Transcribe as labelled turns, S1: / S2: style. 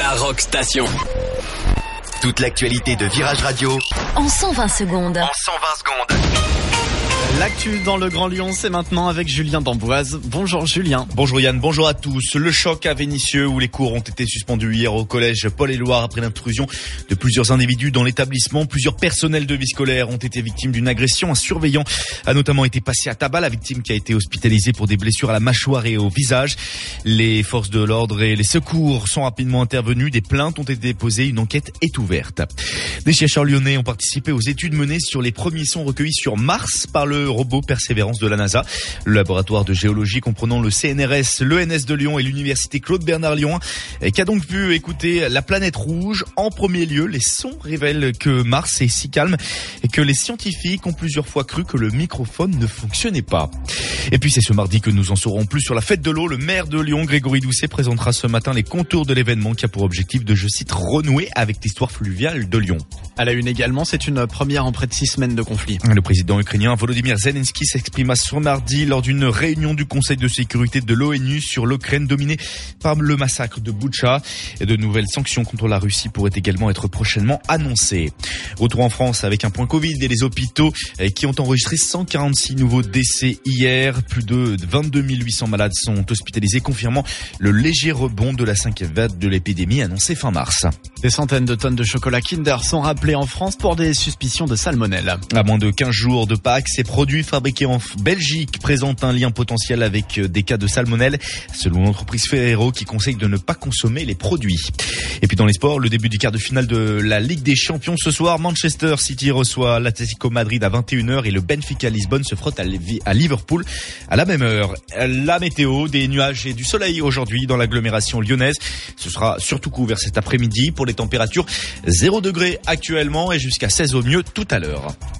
S1: la Rock Station.
S2: Toute l'actualité de Virage Radio
S3: en 120 secondes.
S4: L'actu dans le Grand Lyon, c'est maintenant avec Julien d'Amboise. Bonjour Julien.
S5: Bonjour Yann, bonjour à tous. Le choc à Vénissieux où les cours ont été suspendus hier au collège Paul-et-Loire après l'intrusion de plusieurs individus dans l'établissement. Plusieurs personnels de vie scolaire ont été victimes d'une agression. Un surveillant a notamment été passé à tabac. La victime qui a été hospitalisée pour des blessures à la mâchoire et au visage. Les forces de l'ordre et les secours sont rapidement intervenus. Des plaintes ont été déposées. Une enquête est ouverte. Des chercheurs lyonnais ont participé aux études menées sur les premiers sons recueillis sur Mars par le robot Persévérance de la NASA. Le laboratoire de géologie comprenant le CNRS, l'ENS de Lyon et l'université Claude Bernard Lyon qui a donc pu écouter la planète rouge. En premier lieu, les sons révèlent que Mars est si calme et que les scientifiques ont plusieurs fois cru que le microphone ne fonctionnait pas. Et puis c'est ce mardi que nous en saurons plus sur la fête de l'eau. Le maire de Lyon, Grégory Doucet, présentera ce matin les contours de l'événement qui a pour objectif de, je cite, renouer avec l'histoire fluviale de Lyon.
S4: À la une également, c'est une première en près de 6 semaines de conflit.
S5: Le président ukrainien Volodymyr Zelensky s'exprima ce mardi lors d'une réunion du Conseil de sécurité de l'ONU sur l'Ukraine dominée par le massacre de Boutcha. Et de nouvelles sanctions contre la Russie pourraient également être prochainement annoncées. Retour en France avec un point Covid et les hôpitaux qui ont enregistré 146 nouveaux décès hier. Plus de 22 800 malades sont hospitalisés, confirmant le léger rebond de la 5e vague de l'épidémie annoncée fin mars.
S4: Des centaines de tonnes de chocolat Kinder sont rappelées en France pour des suspicions de salmonelle.
S5: À moins de 15 jours de Pâques, ces produits fabriqués en Belgique présentent un lien potentiel avec des cas de salmonelle, selon l'entreprise Ferrero qui conseille de ne pas consommer les produits. Et puis dans les sports, le début du quart de finale de la Ligue des Champions ce soir. Manchester City reçoit l'Atlético Madrid à 21h et le Benfica Lisbonne se frotte à Liverpool à la même heure. La météo, des nuages et du soleil aujourd'hui dans l'agglomération lyonnaise. Ce sera surtout couvert cet après-midi pour les températures 0 degrés actuellement et jusqu'à 16 au mieux tout à l'heure.